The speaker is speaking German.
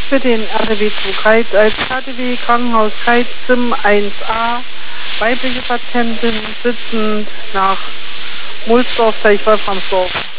für den RTW 2 als KTW Krankenhaus Kreiz-Zim 1a. Weibliche Patientin sitzend nach Mulsdorf, Wolframsdorf.